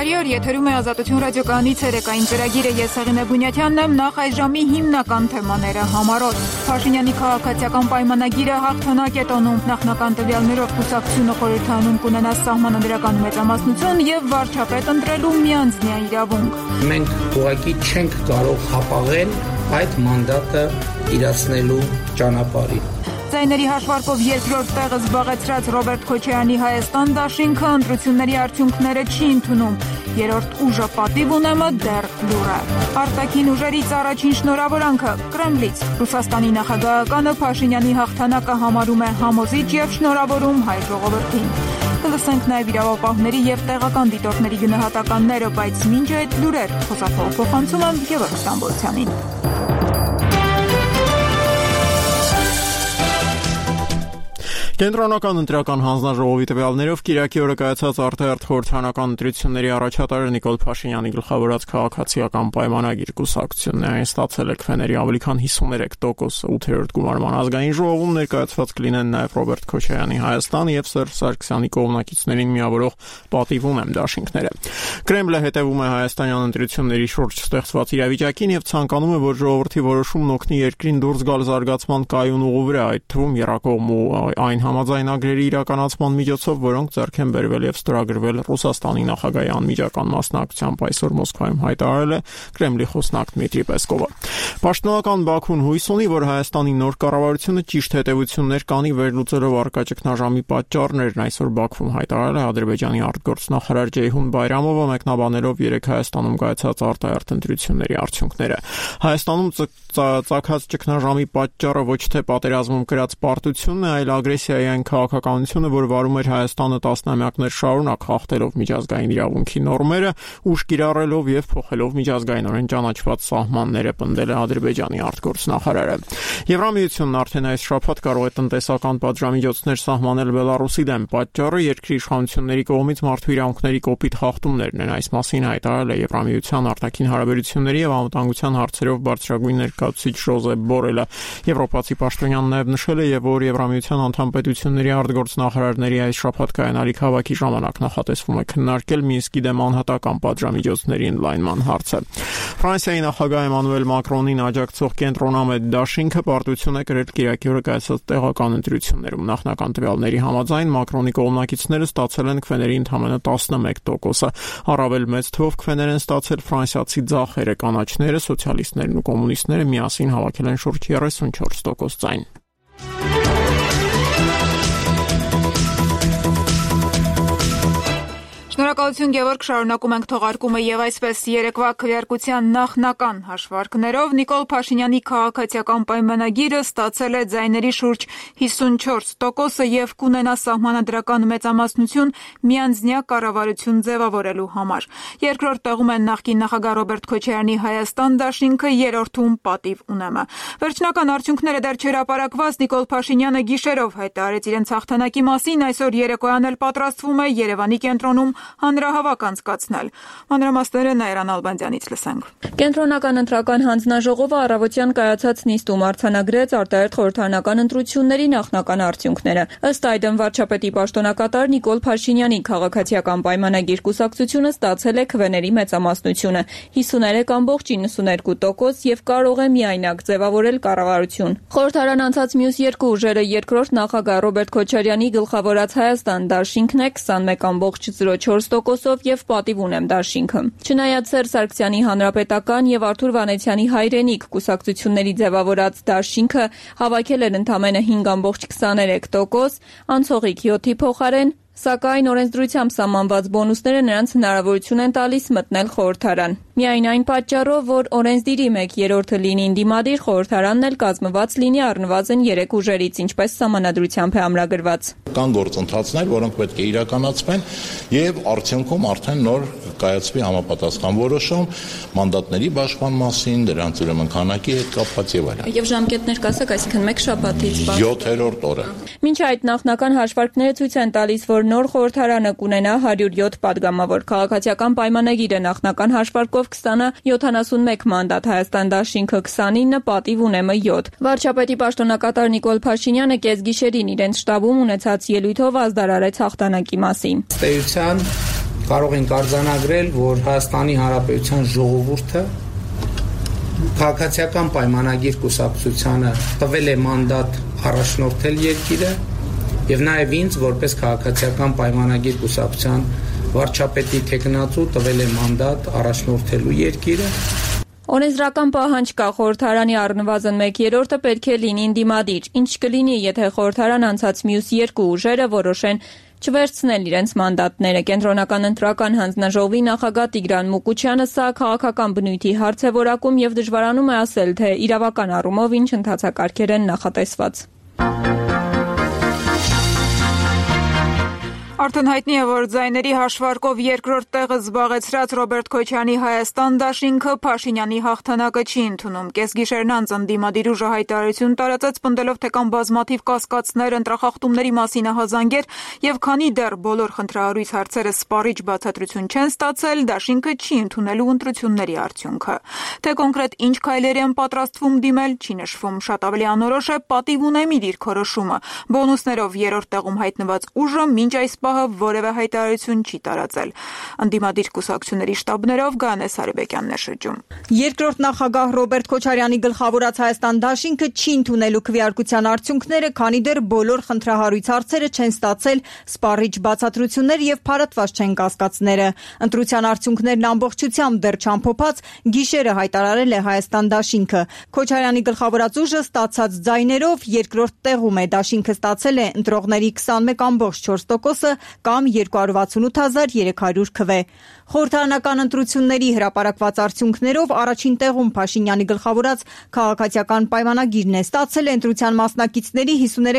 Բարի օր, եթերում է Ազատություն ռադիոկայանի ցերեկային ծրագիրը, ես Հեղինե Բունյաթյանն եմ, նախ այս ժամի հիմնական թեմաները համարոտ։ Փաշինյանի քաղաքացիական պայմանագիրը հաղթանակ է տոնում, նախնական տվյալներով կուսակցությունը խորհրդանում կունենա սահմանադրական մեծամասնություն եւ վարչապետ ընտրելու միանձնյա իրավունք։ Մենք ուղղակի չենք կարող հապաղել այդ մանդատը իրացնելու ճանապարհին։ Ձայների հաշվարկով երկրորդ տեղը զբաղեցրած Ռոբերտ Քոչարյանի Հայաստան դաշինքը ընտրությունների արդյունքները չի ընդունում։ Երրորդ ուժը պատիվ ունեմը դեռ լուռ է։ Արտաքին ուժերից առաջին շնորհավորանքը Կրեմլից։ Ռուսաստանի նախագահականը Փաշինյանի հաղթանակը համարում է համոզիչ եւ շնորհավորում հայ ժողովրդին։ Կլսենք նաև իրավապահների եւ տեղական դիտորդների գնահատականները, բայց մինչ այդ լուրեր խոսափող փոխանցում եմ Գևորգ Ստամբոլցյանին։ Կենտրոնական ընտրական հանձնաժողովի տվյալներով Կիրակի օրը կայացած արտահերթ խորհրդարանական ընտրությունների առաջատարը Նիկոլ Փաշինյանի գլխավորած քաղաքացիական պայմանագիր կուսակցությունն է այն ստացել է քվեների ավելի քան 53%, 8-րդ գումարման ազգային ժողովում ներկայացված կլինեն նաև Ռոբերտ Քոչարյանի Հայաստան եւ Սերժ Սարգսյանի կողմնակիցներին միավորող պատիվ ունեմ դաշինքները։ Կրեմլը հետևում է հայաստանյան ընտրությունների շուրջ ստեղծված իրավիճակին եւ ցանկանում է, որ ժողովրդի որոշումն օգնի երկրին դուրս գալ զարգացման կայուն ուղու վրա, այդ թվում եռակողմ ու այն համաձայնագրերի իրականացման միջոցով, որոնք ձեռք են բերվել եւ ստորագրվել Ռուսաստանի նախագահի անմիջական մասնակցությամբ այսօր Մոսկվայում հայտարարել է Կրեմլի խոսնակ Դմիտրի Պեսկովը։ Պաշտոնական Բաքուն հույս ունի, որ Հայաստանի նոր կառավարությունը ճիշտ հետևություններ կանի վերլուծելով առկա ճգնաժամի պատճառներն, այսօր Բաքվում հայտարարել է Ադրբեջանի արտգործնախարար Ջեյհուն Բայրամովը, մեկնաբանելով երեք Հայաստանում կայացած արտահերթ ընտրությունների արդյունքները։ Հայաստանում ծագած ճգնաժամի պատճառը ոչ թե պատերազմում կրած պարտությունն է, այլ ագրեսիայի այն քաղաքականությունը, որ վարում էր Հայաստանը տասնամյակներ շարունակ, խախտելով միջազգային իրավունքի նորմերը, ուժ կիրառելով եւ փոխելով միջազգայինորեն ճանաչված սահմանները, պնդել է Ադրբեջանի արտգործնախարարը։ Եվրամիությունն արդեն այս շաբաթ կարող է տնտեսական պատժամիջոցներ սահմանել Բելարուսի դեմ։ Պատճառը երկրի իշխանությունների կողմից մարդու իրավունքների կոպիտ խախտումներն են, այս մասին հայտարարել է Եվրամիության արտաքին հարաբերությունների եւ անվտանգության հարցերով բարձրագույն ներկայացուցիչ Ժոզեփ Բորելը։ Եվրոպացի պաշտոնյանն նաեւ նշել է, որ Եվրամիության անդամ պետությունների արտգործնախարարների այս շաբաթ կայանալիք հավաքի ժամանակ նախատեսվում է քննարկել Մինսկի դեմ անհատական պատժամիջոցների ընդլայնման հարցը։ Ֆրանսիայի նախագահ Էմանուել Մակրոնին աջակցող կենտրոնամետ դաշինքը պարտություն է կրել Կիրակի օրը կայացած տեղական ընտրություններում։ Նախնական տվյալների համաձայն Մակրոնի կողմնակիցները ստացել են քվեների ընդամենը 11%, առավել մեծ թվով քվեներ են ստացել ֆրանսիացի ձախերը, կանաչները, սոցիալիստներն ու կոմունիստները միասին հավաքել են շուրջ 34% ձայն։ Շնորհակալություն Գևորգ, շարունակում ենք թողարկումը եւ այսպես երեկվա քվեարկության նախնական հաշվարկներով Նիկոլ Փաշինյանի քաղաքացիական պայմանագիրը ստացել է ձայների շուրջ 54% եւ կունենա սահմանադրական մեծամասնություն միանձնյա կառավարություն ձևավորելու համար։ Երկրորդ տեղում են նախկին նախագահ Ռոբերտ Քոչարյանի Հայաստան դաշինքը, երրորդում պատիվ ունեմը։ Վերջնական արդյունքները դեռ չհրապարակված Նիկոլ Փաշինյանը գիշերով հայտարարեց իրենց հաղթանակի մասին, այսօր երեկոյան էլ պատրաստվում է Երևանի կենտրոնում հանրահավաք անցկացնել։ Մանրամասները Նաիրան Ալբանդյանից լսենք։ Կենտրոնական ընտրական հանձնաժողովը առավոտյան կայացած նիստում արձանագրեց արտահերթ խորհրդարանական ընտրությունների նախնական արդյունքները։ Ըստ այդմ վարչապետի պաշտոնակատար Նիկոլ Փաշինյանի քաղաքացիական պայմանագիր կուսակցությունը ստացել է քվեների մեծամասնությունը 53.92% եւ կարող է միայնակ ձևավորել կառավարություն։ Խորհրդարան անցած մյուս երկու ուժերը երկրորդ նախագահ Ռոբերտ Քոչարյանի գլխավորած Հայաստան դաշինքն է 21.04%-ով եւ պատիվ ունեմ դաշինքը։ Չնայած Սերժ Սարգսյանի հանրապետական եւ Արթուր Վանեցյանի հայրենիք կուսակցությունների ձևավորած դաշինքը հավաքել էր ընդամենը 5.23%, անցողիկ 7-ի փոխարեն, սակայն օրենսդրությամբ սահմանված բոնուսները նրանց հնարավորություն են տալիս մտնել խորհրդարան։ Միայն այն պատճառով, որ օրենսդիրի 1/3-ը լինի ընդդիմադիր, խորհրդարանն էլ կազմված լինի առնվազն 3 ուժերից, ինչպես սահմանադրությամբ է ամրագրված։ Կան գործընթացներ, որոնք պետք է իրականացվեն եւ արդյունքում արդեն նոր կայացվի համապատասխան որոշում մանդատների բաշխման մասին, դրանց ուրեմն քանակի հետ կապված եւ այլն։ Եվ ժամկետներ կասեք, այսինքն 1 շաբաթից 7-րդ օրը։ Մինչ այդ նախնական հաշվարկները ցույց են տալիս, որ նոր խորհրդարանը կունենա 107 падգամավոր քաղաքացիական պայմանագիրը նախնական հաշվարկով 20-ը 71 մանդատ, Հայաստան դաշինքը 29, պատիվ ունեմը 7։ Վարչապետի պաշտոնակատար Նիկոլ Փաշինյանը կեսգիշերին իրենց շտաբում ունեցած ելույթով ազդարարեց հաղթանակի մասին։ Ստեյության կարող ենք արձանագրել, որ Հայաստանի Հանրապետության ժողովուրդը քաղաքացիական պայմանագիր կուսակցությանը տվել է մանդատ առաջնորդել երկիրը եւ նաեւ ինձ որպես քաղաքացիական պայմանագիր կուսակցության վարչապետի տեխնացու տվել է մանդատ առաջնորդելու երկիրը։ Օրենսդրական պահանջ կա խորհրդարանի առնվազն 1/3-ը պետք է լինի ընդդիմադիր, ինչ կլինի, եթե խորհրդարան անցած մյուս երկու ուժերը որոշեն չվերցնել իրենց մանդատները։ Կենտրոնական ընտրական հանձնաժողովի նախագահ Տիգրան Մուկուչյանը սա քաղաքական բնույթի հարց է որակում եւ դժվարանում է ասել, թե իրավական առումով ինչ ընթացակարգեր են նախատեսված։ Արդեն հայտնի է, որ ձայների հաշվարկով երկրորդ տեղը զբաղեցրած Ռոբերտ Քոչարյանի Հայաստան դաշինքը Փաշինյանի հաղթանակը չի ընդունում։ Կեսգիշերն անց ընդդիմադիր ուժը հայտարարություն տարածեց, պնդելով, թե կան բազմաթիվ կասկածներ, ընտրախախտումների մասին ահազանգեր եւ քանի դեռ բոլոր խնդրահարույց հարցերը սպառիչ բացատրություն չեն ստացել, դաշինքը չի ընդունելու ընտրությունների արդյունքը։ Թե կոնկրետ ինչ քայլերի են պատրաստվում դիմել, չի նշվում։ Շատ ավելի անորոշ է պատիվ ունեմիր իր քորոշումը։ Բոնուսներով երրորդ տեղում հայտնված ուժը մինչ այս որևէ հայտարարություն չի տարածել։ Ընդդիմադիր կուսակցությունների շտաբներով Գայանե Սարիբեկյանն է շրջում։ Երկրորդ նախագահ Ռոբերտ Քոչարյանի գլխավորած Հայաստան դաշինքը չի ընդունելու քվեարկության արդյունքները, քանի դեռ բոլոր խնդրահարույց հարցերը չեն ստացել սպառիչ բացատրություններ եւ փարատված չեն կասկածները։ Ընտրության արդյունքներն ամբողջությամբ դեռ չամփոփած գիշերը հայտարարել է Հայաստան դաշինքը։ Քոչարյանի գլխավորած ուժը ստացած ձայներով երկրորդ տեղում է։ Դաշինքը ստացել է ընտրողների 21.4%, կամ 268,300 քվե։ Խորհրդարանական ընտրությունների հրապարակված արդյունքներով առաջին տեղում Փաշինյանի գլխավորած քաղաքացիական պայմանագիրն է։ Ստացել է ընտրության մասնակիցների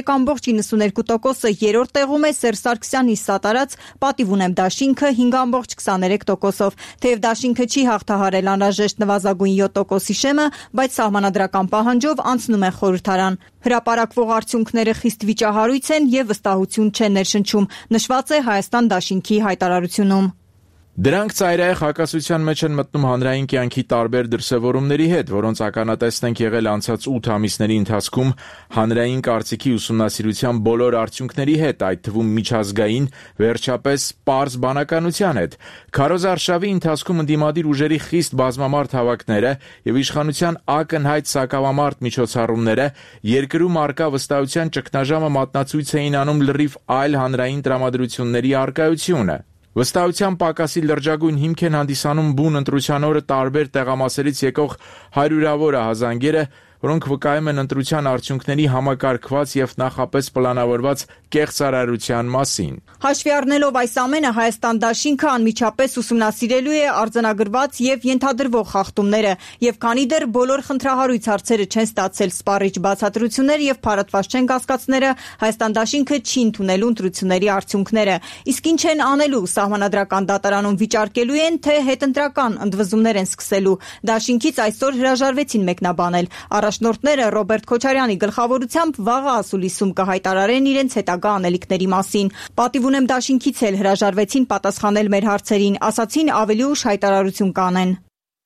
53.92%-ը, երրորդ տեղում է Սերժ Սարգսյանի սատարած պատիվ ունեմ դաշինքը 5.23%-ով։ Թեև դաշինքը չի հաղթահարել անհրաժեշտ նվազագույն 7%-ի շեմը, բայց սահմանադրական պահանջով անցնում է խորհրդարան։ Հրապարակվող արդյունքները խիստ վիճահարույց են եւ վստահություն չեն ներշնչում, նշված է Հայաստան դաշինքի հայտարարությունում։ Դրանք ծայրահեղ հակասության մեջ են մտնում հանրային կյանքի տարբեր դրսևորումների հետ, որոնց ականատեսն ենք եղել անցած 8 ամիսների ընթացքում հանրային կարծիքի ուսումնասիրության բոլոր արդյունքների հետ, այդ թվում միջազգային, վերջապես պարզ բանականության հետ։ Քարոզ արշավի ընթացքում ընդդիմադիր ուժերի խիստ բազմամարդ հավաքները եւ իշխանության ակնհայտ սակավամարդ միջոցառումները երկրում արկա վստահության ճգնաժամը մատնացույց էին անում լրիվ այլ հանրային տրամադրությունների առկայությունը։ Վստահության պակասի լրջագույն հիմք են հանդիսանում բուն ընտրության օրը տարբեր տեղամասերից եկող հարյուրավոր ահազանգերը, որոնք վկայում են ընտրության արդյունքների համակարգված եւ նախապես պլանավորված կեղծարարության մասին։ Հաշվի առնելով այս ամենը, Հայաստան դաշինքը անմիջապես ուսումնասիրելու է արձանագրված եւ ենթադրվող խախտումները, եւ քանի դեռ բոլոր խնդրահարույց հարցերը չեն ստացել սպառիչ բացատրություններ եւ փարատված չեն կասկածները, Հայաստան դաշինքը չի ընդունելու ընտրությունների արդյունքները։ Իսկ ինչ են անելու, սահմանադրական դատարանում վիճարկելու են, թե հետընտրական ընդվզումներ են սկսելու։ Դաշինքից այսօր հրաժարվեցին մեկնաբանել։ Առաջնորդները Ռոբերտ Քոչարյանի գլխավորությամբ վաղը ասուլիսում կհայտարարեն իրենց հետագա անելիքների մասին։ Պատիվ ունեմ դաշինքից էլ հրաժարվեցին պատասխանել մեր հարցերին, ասացին ավելի ուշ հայտարարություն կանեն։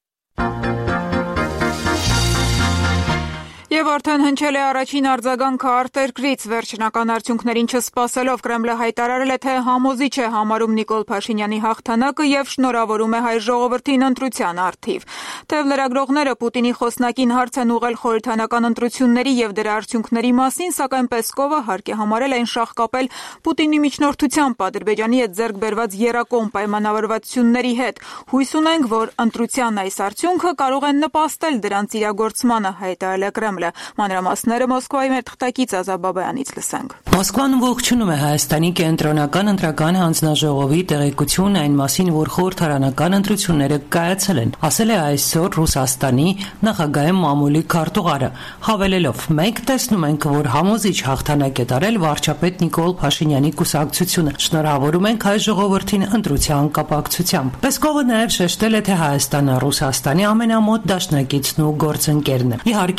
Եվ արդեն հնչել է առաջին արձագանքը արտերկրից վերջնական արդյունքներին չսպասելով Կրեմլը հայտարարել է, թե համոզիչ է համարում Նիկոլ Փաշինյանի հաղթանակը եւ շնորհավորում է հայ ժողովրդին ընտրության առթիվ։ Թեև լրագրողները Պուտինի խոսնակին հարց են ուղղել խորհրդարանական ընտրությունների եւ դրա արդյունքների մասին, սակայն Պեսկովը հարկ է համարել այն շահկապել Պուտինի միջնորդությամբ Ադրբեջանի հետ ձեռք բերված եռակողմ պայմանավորվածությունների հետ։ Հույս ունենք, որ ընտրության այս արդյունքը կարող է նպաստել դրանց իրագործմանը, հայտարարել է Կրեմլը։ Մանրամասները Մոսկվայի մեր թղթակից Ազա Բաբայանից լսենք։ Մոսկվան ողջունում է Հայաստանի կենտրոնական ընտրական հանձնաժողովի տեղեկությունն այն մասին, որ խորհրդարանական ընտրությունները կայացել են, ասել է այսօր Ռուսաստանի նախագահ Մամուլի քարտուղարը, հավելելով. «Մենք տեսնում ենք, որ համոզիչ հաղթանակ է տարել վարչապետ Նիկոլ Փաշինյանի կուսակցությունը։ Շնորհավորում ենք հայ ժողովրդին ընտրության կապակցությամբ»։ Պեսկովը նաև շեշտել է, թե Հայաստանը Ռուսաստանի ամենամոտ դաշնակիցն ու գործընկերն է։ Իհարկե մենք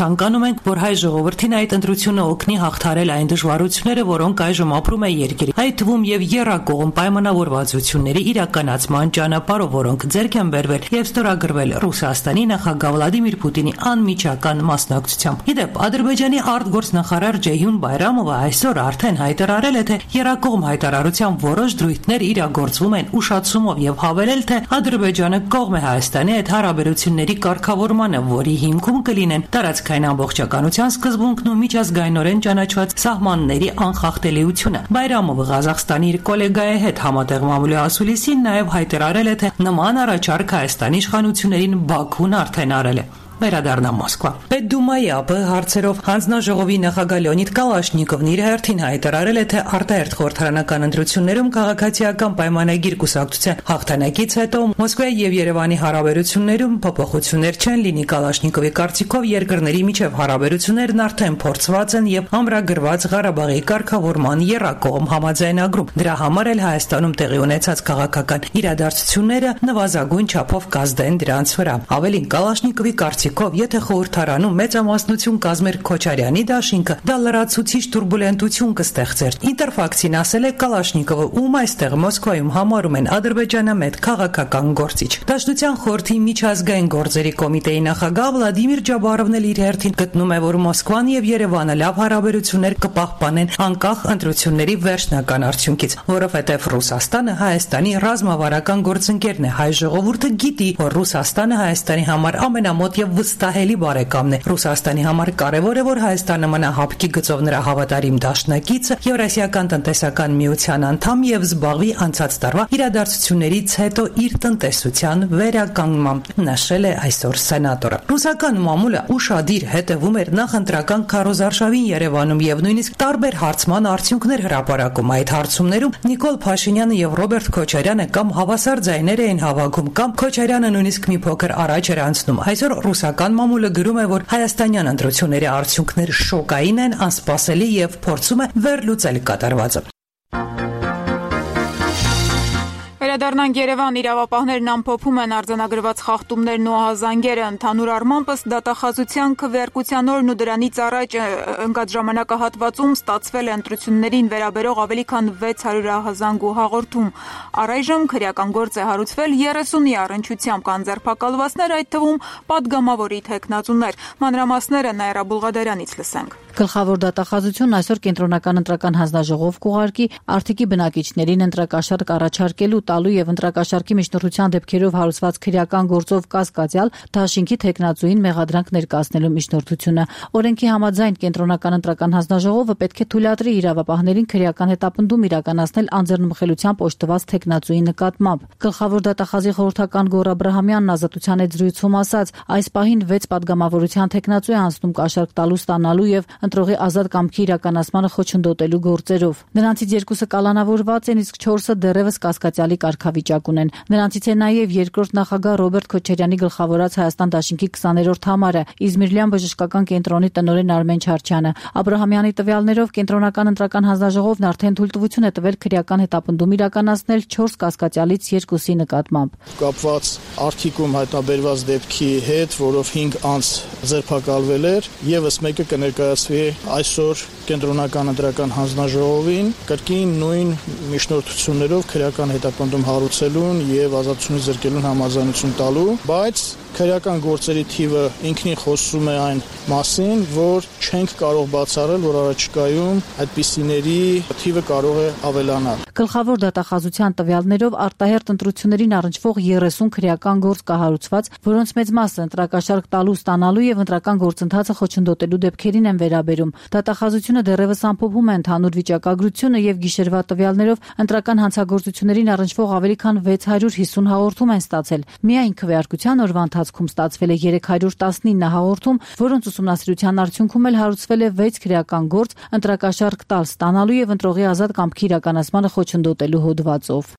ցանկանում ենք, որ հայ ժողովրդին այդ ընտրությունը օգնի հաղթարել այն դժվարությունները, որոնք այժմ ապրում է երկիրը, այդ թվում եւ եռակողմ պայմանավորվածությունների իրականացման ճանապարհով, որոնք ձեռք են բերվել եւ ստորագրվել Ռուսաստանի նախագահ Վլադիմիր Պուտինի անմիջական մասնակցությամբ։ Իդեպ Ադրբեջանի արտգործնախարար Ջեյհուն Բայրամովը այսօր արդեն հայտարարել է, թե եռակողմ հայտարարությամբ որոշ դրույթներ իրագործվում են ուշացումով եւ հավելել, թե Ադրբեջանը կողմ է Հայաստանի այդ հարաբերությունների կարգավորմանը, որի հիմքում կլինեն տարածքային ամբողջականության սկզբունքն ու միջազգայինորեն ճանաչված սահմանների անխախտելիությունը։ Բայրամովը Ղազախստանի իր գոլեգայի հետ համատեղ մամուլի ասուլիսին նաև հայտարարել է, թե նման առաջարկ Հայաստանի իշխանություններին Բաքուն արդեն արել է։ Վերադառնամ Մոսկվա։ Պետդումայի ԱՊՀ հարցերով հանձնաժողովի նախագահ Լեոնիդ Կալաշնիկովն իր հերթին հայտարարել է, թե արտահերթ խորհրդարանական ընտրություններում քաղաքացիական պայմանագիր կուսակցության հաղթանակից հետո Մոսկվայի եւ Երևանի հարաբերություններում փոփոխություններ չեն լինի։ Կալաշնիկովի կարծիքով երկրների միջև հարաբերություններն արդեն փորձված են եւ ամրագրված Ղարաբաղի կարգավորման եռակողմ համաձայնագրում։ Դրա համար էլ Հայաստանում տեղի ունեցած քաղաքական իրադարձությունները նվազագույն չափով կազդեն դրանց վրա։ Ավելին Կալաշնիկովի կարծիքով, եթե խորհրդարանում մեծամասնություն կազմեր Քոչարյանի դաշինքը, դա լրացուցիչ турբուլենտություն կստեղծեր։ Ինտերֆաքսին ասել է Կալաշնիկովը, ում այստեղ Մոսկվայում համարում են ադրբեջանամետ քաղաքական գործիչ։ Դաշնության խորհրդի միջազգային գործերի կոմիտեի նախագահ Վլադիմիր Ջաբարովն էլ իր հերթին գտնում է, որ Մոսկվան եւ Երևանը լավ հարաբերություններ կպահպանեն անկախ ընտրությունների վերջնական արդյունքից, որովհետեւ Ռուսաստանը Հայաստանի ռազմավարական գործընկերն է։ Հայ ժողովուրդը գիտի, որ Ռուսաստանը Հայաստանի համար ամենամոտ եւ վստահելի բարեկամն է։ Ռուսաստանի համար կարևոր է, որ Հայաստանը մնա հապկի գծով նրա հավատարիմ դաշնակիցը, Եվրասիական տնտեսական միության անդամ եւ զբաղվի անցած տարվա իրադարձություններից հետո իր տնտեսության վերականգնմամբ, նշել է այսօր սենատորը։ Ռուսական մամուլը ուշադիր հետևում էր նախընտրական քարոզարշավին Երևանում եւ նույնիսկ տարբեր հարցման արդյունքներ հրապարակում։ Այդ հարցումներում Նիկոլ Փաշինյանը եւ Ռոբերտ Քոչարյանը կամ հավասար ձայներ էին հավաքում, կամ Քոչարյանը նույնիսկ մի փոքր առաջ էր անցնում։ Այսօր ռուսական մամուլը գրում է, որ հայաստանյան ընտրությունների արդյունքները շոկային են, անսպասելի եւ փորձում է վերլուծել կատարվածը։ Վերադառնանք Երևան, իրավապահներն ամփոփում են արձանագրված խախտումներն ու ահազանգերը։ Ընդհանուր առմամբ ըստ դատախազության քվեարկության օրն ու դրանից առաջ ընկած ժամանակահատվածում ստացվել է ընտրություններին վերաբերող ավելի քան 600 ահազանգ ու հաղորդում։ Առայժմ քրեական գործ է հարուցվել 30-ի առնչությամբ, կան ձերբակալվածներ, այդ թվում պատգամավորի թեկնածուներ։ Մանրամասները Նաիրա Բուլղադարյանից լսենք։ Գլխավոր դատախազությունն այսօր կենտրոնական ընտրական հանձնաժողով կուղարկի արտիքի բնակիչներին ընտրակաշարք առաջարկելու, տալու եւ ընտրակաշարքի միջնորդության դեպքերով հարուցված քրեական գործով կասկածյալ դաշինքի թեկնածուին մեղադրանք ներկայացնելու միջնորդությունը։ Օրենքի համաձայն կենտրոնական ընտրական հանձնաժողովը պետք է թույլատրի իրավապահներին քրեական հետապնդում իրականացնել անձեռնմխելությամբ օժտված թեկնածուի նկատմամբ։ Գլխավոր դատախազի խորհրդական Գոռ Աբրահամյանն ազատության հետ զրույցում ասաց, այս պահին 6 պատգամավորության թեկնածու է անցնում կաշառք տալու, ստանալու եւ ընտրողի ազատ կամքի իրականացմանը խոչընդոտելու գործերով։ Նրանցից 2-ը կալանավորված են, իսկ 4-ը դեռևս կասկածյալի կարգավիճակ ունեն։ Նրանցից է նաև երկրորդ նախագահ Ռոբերտ Քոչարյանի գլխավորած Հայաստան դաշինքի 20-րդ համարը, Իզմիրլյան բժշկական կենտրոնի տնօրեն Արմեն Չարչյանը։ Աբրահամյանի տվյալներով կենտրոնական ընտրական հանձնաժողովն արդեն թույլտվություն է տվել քրեական հետապնդում իրականացնել 4 կասկածյալից 2-ի նկատմամբ։ Կապված արտիքում հայտնաբերված դեպքի հետ, որով 5 անձ ձերբակալվել էր, եւս մեկը կներկայացվի այսօր կենտրոնական ընտրական հանձնաժողովին կրկին նույն միջնորդություններով քրեական հետապնդում հարուցելուն եւ ազատությունից զրկելուն համաձայնություն տալու, բայց քրեական գործերի թիվը ինքնին խոսում է այն մասին, որ չենք կարող բացառել, որ առաջիկայում այդպիսիների թիվը կարող է ավելանալ։ Գլխավոր դատախազության տվյալներով արտահերթ ընտրություններին առնչվող 30 քրեական գործ կահարուցված, որոնց մեծ մասը ընտրակաշարք տալու, ստանալու եւ ընտրական գործընթացը խոչընդոտելու դեպքերին են վերաբերում։ Դատախազությունը դեռևս ամփոփում է ընդհանուր վիճակագրությունը եւ գիշերվա տվյալներով ընտրական հանցագործություններին առնչվող ավելի քան 650 հաղորդում են ստացել։ Միայն քվեարկության օրվա ընթացքում ստացվել է 319 հաղորդում, որոնց ուսումնասիրության արդյունքում էլ հարուցվել է 6 քրեական գործ ընտրակաշարք տալ, ստանալու եւ ընտրողի ազատ կամքի իրականացմանը խոչընդոտելու հոդվածով։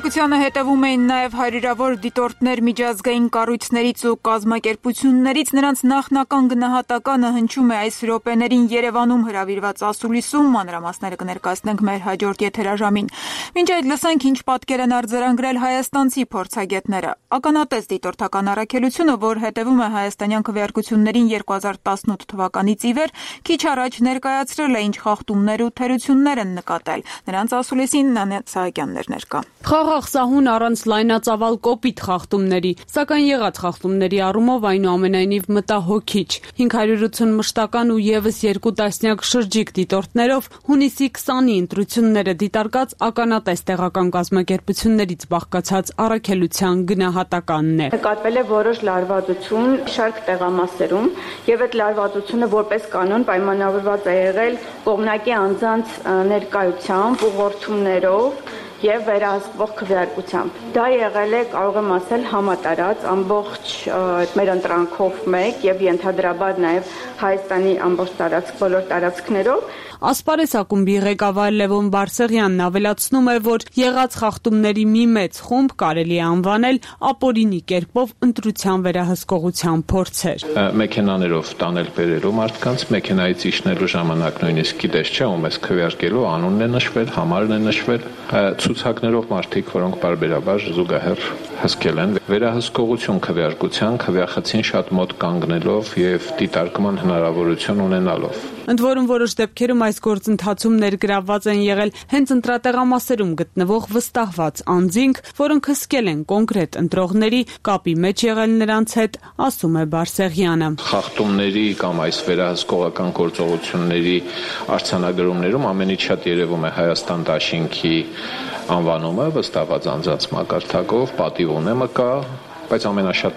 Քվեարկությանը հետևում էին նաև հարյուրավոր դիտորդներ միջազգային կառույցներից ու կազմակերպություններից, նրանց նախնական գնահատականը հնչում է այս րոպեներին Երևանում հրավիրված ասուլիսում, մանրամասները կներկայացնենք մեր հաջորդ եթերաժամին։ Մինչ այդ լսենք, ինչ պատկեր են արձանագրել հայաստանցի փորձագետները։ Ականատես դիտորդական առաքելությունը, որ հետևում է հայաստանյան քվեարկություններին 2018 թվականից ի վեր, քիչ առաջ ներկայացրել է ինչ խախտումներ ու թերություններ են նկատել։ Նրանց ասուլիսին Նանե Սահակյանն էր ներկա։ Խաղաղ սահուն առանց լայնածավալ կոպիտ խախտումների, սակայն եղած խախտումների առումով այնուամենայնիվ մտահոգիչ։ 580 մշտական ու եւս 2 տասնյակ շրջիկ դիտորդներով հունիսի 20-ի ընտրությունները դիտարկած ականատես տեղական կազմակերպություններից բաղկացած առաքելության գնահատականն է։ Նկատվել է որոշ լարվածություն շարք տեղամասերում եւ այդ լարվածությունը որպես կանոն պայմանավորված է եղել կողմնակի անձանց ներկայությամբ, ուղղորդումներով եւ վերահսկվող քվեարկությամբ։ Դա եղել է, կարող եմ ասել, համատարած ամբողջ մեր ընտրանքով մեկ եւ ենթադրաբար նաեւ Հայաստանի ամբողջ բոլոր տարածքներով։ Ասպարես ակումբի ղեկավար Լևոն Բարսեղյանն ավելացնում է, որ եղած խախտումների մի մեծ խումբ կարելի է անվանել ապօրինի կերպով ընտրության վերահսկողության փորձեր։ Մեքենաներով տանել բերելու մարդկանց, մեքենայից իջնելու ժամանակ նույնիսկ գիտես չէ, ում ես քվեարկելու, անունն է նշվել, համարն է նշվել, ցուցակներով մարդիկ, որոնք բարբերաբար զուգահեռ հսկել են, վերահսկողություն քվեարկության, քվեախցին շատ մոտ կանգնելով եւ դիտարկման հնարավորություն ունենալով։ Ընդ որում որոշ դեպքերում այս գործընթացում ներգրավված են եղել հենց ընտրատեղամասերում գտնվող վստահված անձինք, որոնք հսկել են կոնկրետ ընտրողների, կապի մեջ եղել նրանց հետ, ասում է Բարսեղյանը։ Խախտումների կամ այս վերահսկողական գործողությունների արձանագրումներում ամենից շատ երևում է Հայաստան դաշինքի անվանումը վստահված անձանց մակարդակով, պատիվ ունեմը կա, բայց ամենաշատ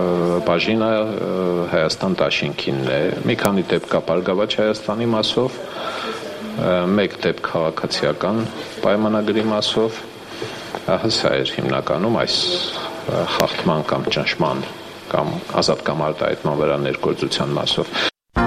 բաժինը Հայաստան դաշինքինն է։ Մի քանի դեպք կա Բարգավաճ Հայաստանի մասով, մեկ դեպք քաղաքացիական պայմանագրի մասով, սա էր հիմնականում այս խախտման կամ ճնշման կամ ազատ կամ արտահայտման վրա ներգործության մասով։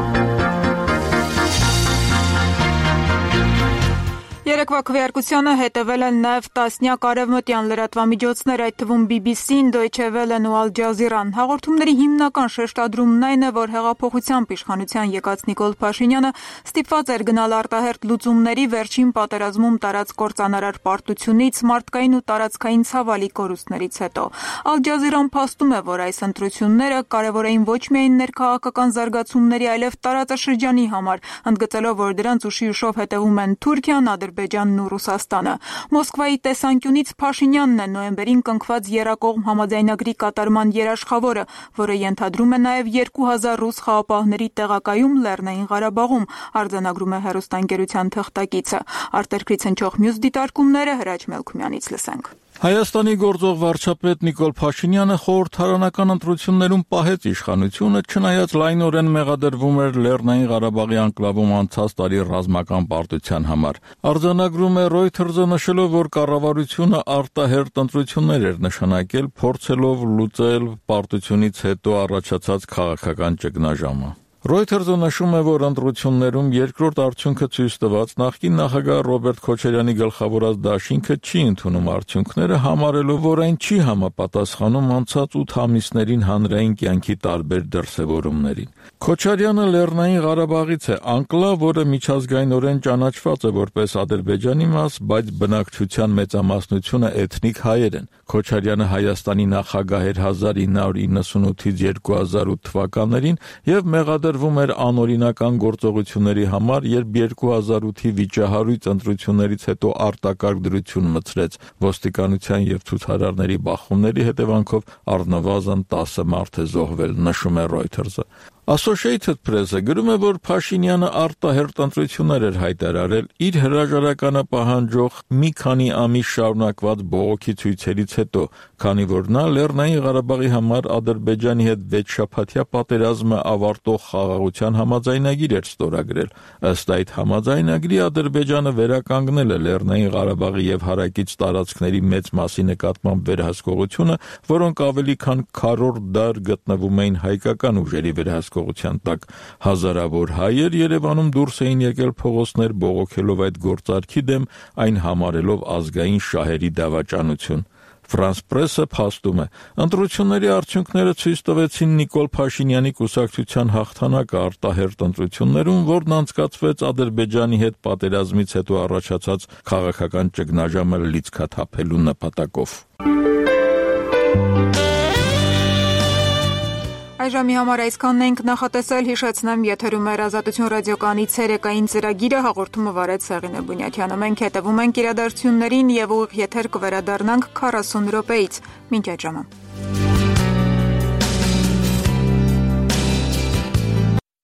Երեկվա քվեարկությանը հետևել են նաև տասնյակ արևմտյան լրատվամիջոցներ, այդ թվում BBC-ն, Deutsche Welle-ն ու Al Jazeera-ն։ Հաղորդումների հիմնական շեշտադրումն այն է, որ հեղափոխությամբ իշխանության եկած Նիկոլ Փաշինյանը ստիպված էր գնալ արտահերթ լուծումների, վերջին պատերազմում տարած կործանարար պարտությունից, մարդկային ու տարածքային ցավալի կորուստներից հետո։ Al Jazeera-ն փաստում է, որ այս ընտրությունները կարևոր էին ոչ միայն ներքաղաքական զարգացումների, այլև տարածաշրջանի համար, ընդգծելով, որ դրանց ուշի ուշով հետևում են Թուրքիան, Ադրբեջանն ու Ռուսաստանը։ Մոսկվայի տեսանկյունից Փաշինյանն է նոյեմբերին կնքված եռակողմ համաձայնագրի կատարման երաշխավորը, որը ենթադրում է նաև 2000 ռուս խաղապահների տեղակայում Լեռնային Ղարաբաղում, արձանագրում է հեռուստաընկերության թղթակիցը։ Արտերկրից հնչող մյուս դիտարկումները Հրաչ Մելքումյանից լսենք։ Հայաստանի գործող վարչապետ Նիկոլ Փաշինյանը խորհրդարանական ընտրություններում պահեց իշխանությունը, չնայած լայնորեն մեղադրվում էր Լեռնային Ղարաբաղի անկլավում անցած տարի ռազմական պարտության համար։ Արձանագրում է Reuters-ը նշելով, որ կառավարությունը արտահերթ ընտրություններ էր նշանակել, փորձելով լուծել պարտությունից հետո առաջացած քաղաքական ճգնաժամը։ Reuters-ը նշում է, որ ընտրություններում երկրորդ արդյունքը ցույց տված նախկին նախագահ Ռոբերտ Քոչարյանի գլխավորած դաշինքը չի ընդունում արդյունքները, համարելով, որ այն չի համապատասխանում անցած 8 ամիսներին հանրային կյանքի տարբեր դրսևորումներին։ Քոչարյանը Լեռնային Ղարաբաղից է, անկլավ, որը միջազգայինորեն ճանաչված է որպես Ադրբեջանի մաս, բայց բնակչության մեծամասնությունը էթնիկ հայեր են։ Քոչարյանը Հայաստանի նախագահ էր 1998-ից 2008 թվականներին եւ մեղադրվում էր անօրինական գործողությունների համար, երբ 2008-ի վիճահարույց ընտրություններից հետո արտակարգ դրություն մցրեց ոստիկանության եւ ցուցարարների բախումների հետևանքով առնվազն 10 մարդ է զոհվել, նշում է Reuters-ը։ Associated Press-ը գրում է, որ Փաշինյանը արտահերթ ընտրություններ էր հայտարարել իր հրաժարականը պահանջող մի քանի ամիս շարունակված բողոքի ցույցերից հետո, քանի որ նա Լեռնային Ղարաբաղի համար Ադրբեջանի հետ 6 շաբաթյա պատերազմը ավարտող խաղաղության համաձայնագիր էր ստորագրել։ Ըստ այդ համաձայնագրի Ադրբեջանը վերականգնել է Լեռնային Ղարաբաղի եւ հարակից տարածքների մեծ մասի նկատմամբ վերահսկողությունը, որոնք ավելի քան քառորդ դար գտնվում էին հայկական ուժերի վերահսկողության վերահսկողության տակ։ Հազարավոր հայեր Երևանում դուրս էին եկել փողոցներ բողոքելով այդ գործարքի դեմ, այն համարելով ազգային շահերի դավաճանություն։ France Press-ը փաստում է. ընտրությունների արդյունքները ցույց տվեցին Նիկոլ Փաշինյանի կուսակցության հաղթանակը արտահերթ ընտրություններում, որն անցկացվեց Ադրբեջանի հետ պատերազմից հետո առաջացած քաղաքական ճգնաժամը լիցքաթափելու նպատակով։ Այժմի համար այսքանն ենք նախատեսել, հիշեցնեմ, եթերում էր Ազատություն ռադիոկայանի ցերեկային ծրագիրը, հաղորդումը վարեց Սեղինե Բունյաթյանը։ Մենք հետևում ենք իրադարձություններին եւ ուղիղ եթեր կվերադառնանք 40 րոպեից։ Մինչ այդ ժամը։